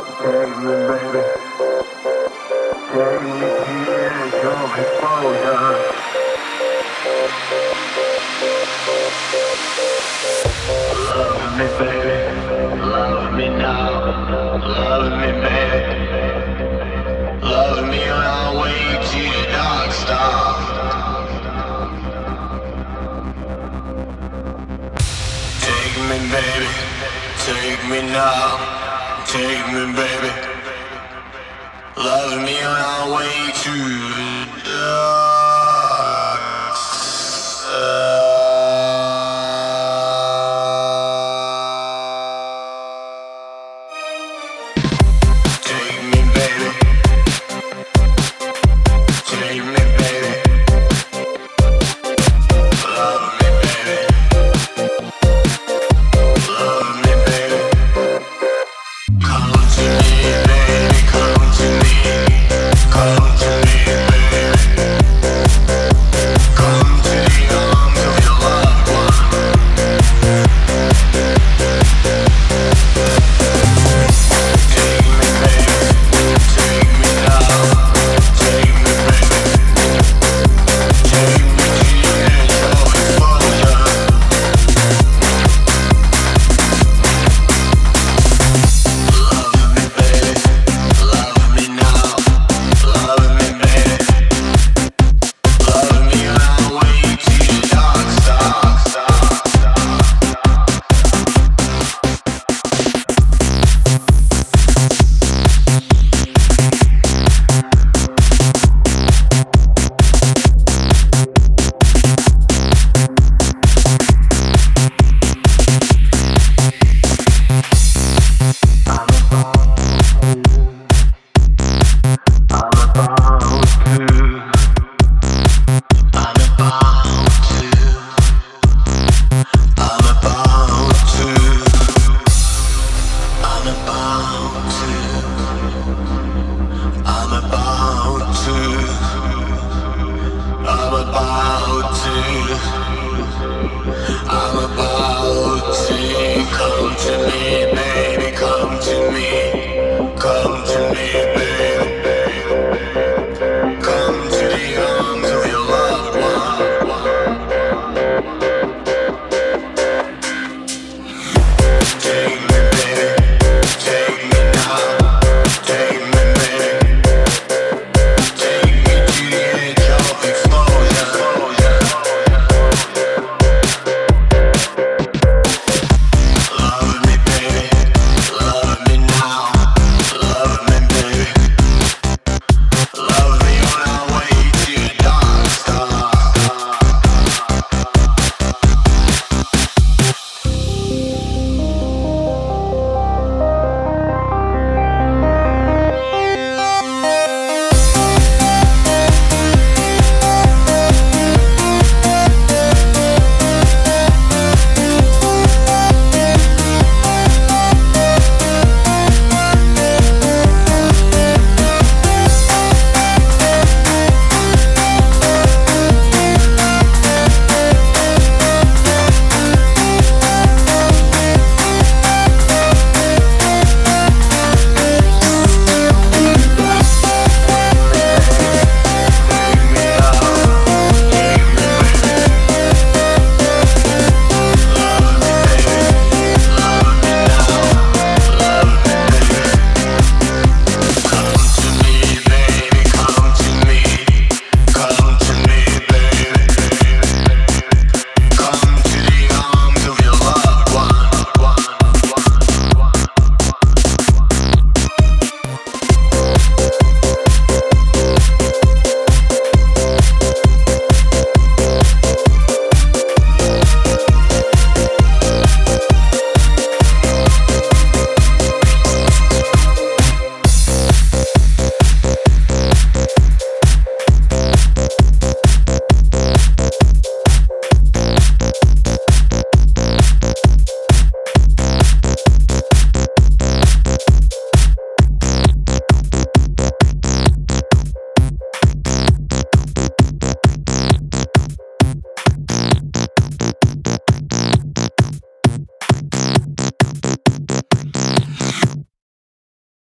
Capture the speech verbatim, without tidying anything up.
Take me, baby. Take me to your exposure. Love me, baby. Love me now. Love me, baby. Love me on our way to your dark star. Take me, baby. Take me now. Take me, baby. Love me on our way to the dark side. Take me, baby. Take me, baby. Love me, baby. Love me, baby. Come to me, baby. Come to me. Come to me, baby. Come to the arms of your loved one. Take me, baby. Take me now. Take me, baby. Take me to the edge of exposure. Love me, baby. Love me now. Love me, baby. Love me on our way to the dark side. Come to me, baby, come to me. Come to me, baby. Come to the arms of your loved one. Take me.